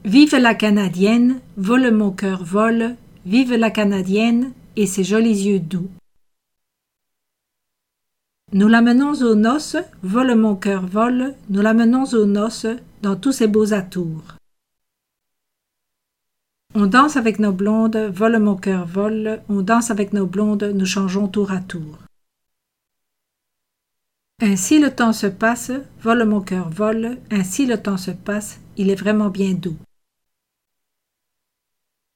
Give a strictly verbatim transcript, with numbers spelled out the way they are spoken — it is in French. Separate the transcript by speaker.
Speaker 1: Vive la Canadienne, vole mon cœur vole, vive la Canadienne et ses jolis yeux doux. Nous l'amenons aux noces, vole mon cœur vole, nous l'amenons aux noces dans tous ses beaux atours. On danse avec nos blondes, vole mon cœur vole, on danse avec nos blondes, nous changeons tour à tour. Ainsi le temps se passe, vole mon cœur vole, ainsi le temps se passe, il est vraiment bien doux.